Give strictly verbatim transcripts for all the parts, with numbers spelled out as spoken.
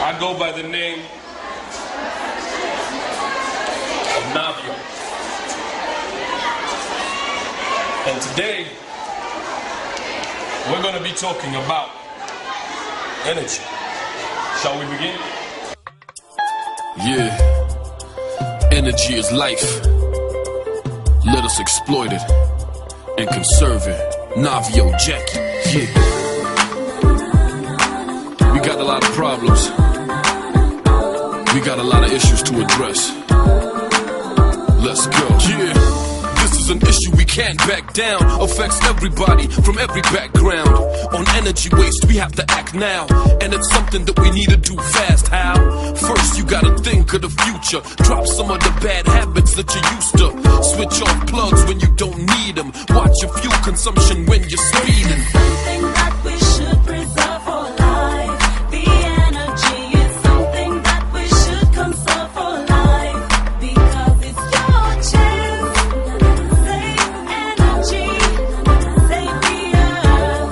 I go by the name of Navio. And today, we're going to be talking about energy. Shall we begin? Yeah. Energy is life. Let us exploit it and conserve it. Navio Jackie. Yeah. We got a lot of problems. We got a lot of issues to address. Let's go. Yeah. This is an issue we can't back down. Affects everybody from every background. On energy waste, we have to act now. And it's something that we need to do fast. How? First, you gotta think of the future. Drop some of the bad habits that you used to. Switch off plugs when you don't need them. Watch your fuel consumption when you're speeding. Something that we should preserve for life. The energy is something that we should conserve for life. Because it's your chance. Save energy. Save the earth.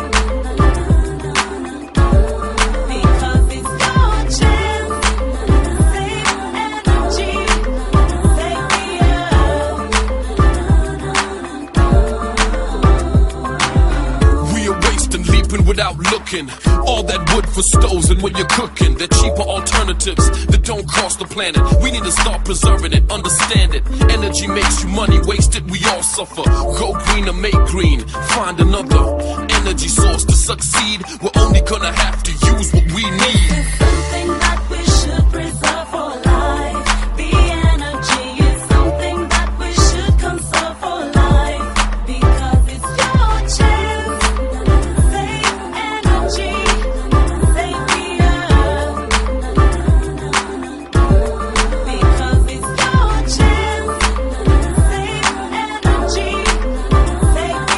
Because it's your chance. Save energy. Save the earth. We are wasting, leaping without looking. All that wood for stoves and when you're cooking. They're cheaper alternatives that don't cost the planet. We need to start preserving it, understand it. Energy makes you money, waste it, we all suffer. Go green or make green, find another energy source to succeed. We're only gonna have to use what we need. Something that we should preserve for life. The energy is something that we should conserve for life. Because it's your chance. Save energy. Save the earth. Because it's your chance. Save energy. Save the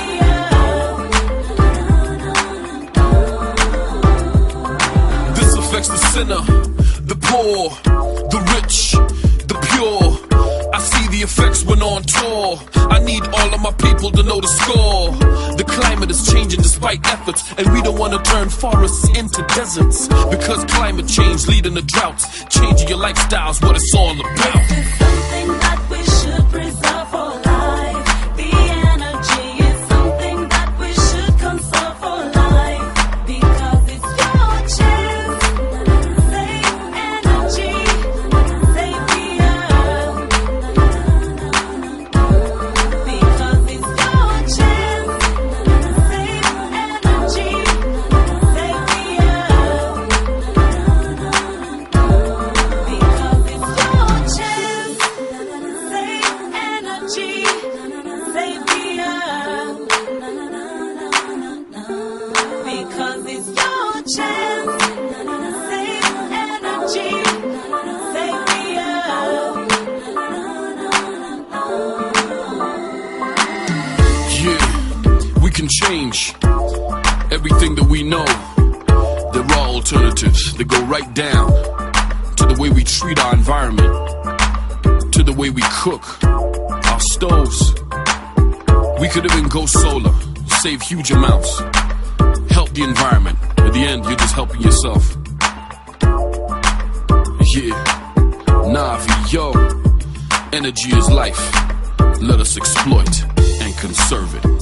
earth. This affects the sinner, the poor, the rich, the pure. I see the effects when on tour. I need all of my people to know the score. The climate is changing despite efforts, and we don't want to turn forests into deserts. Because climate change leading to droughts. Changing your lifestyle's what it's all about. Something that we should preserve for life. The energy is something that we should conserve for life. Because it's your chance. Save energy. Save the earth. Because it's your chance. Save energy. Save the earth. Because it's your chance. Save energy. Save the earth. Because it's your chance. Save energy. Save the earth. Yeah, we can change everything that we know. There are alternatives that go right down to the way we treat our environment, to the way we cook, our stoves. We could even go solar, save huge amounts, help the environment. At the end, you're just helping yourself. Yeah, Navi, yo, energy is life. Let us exploit and conserve it.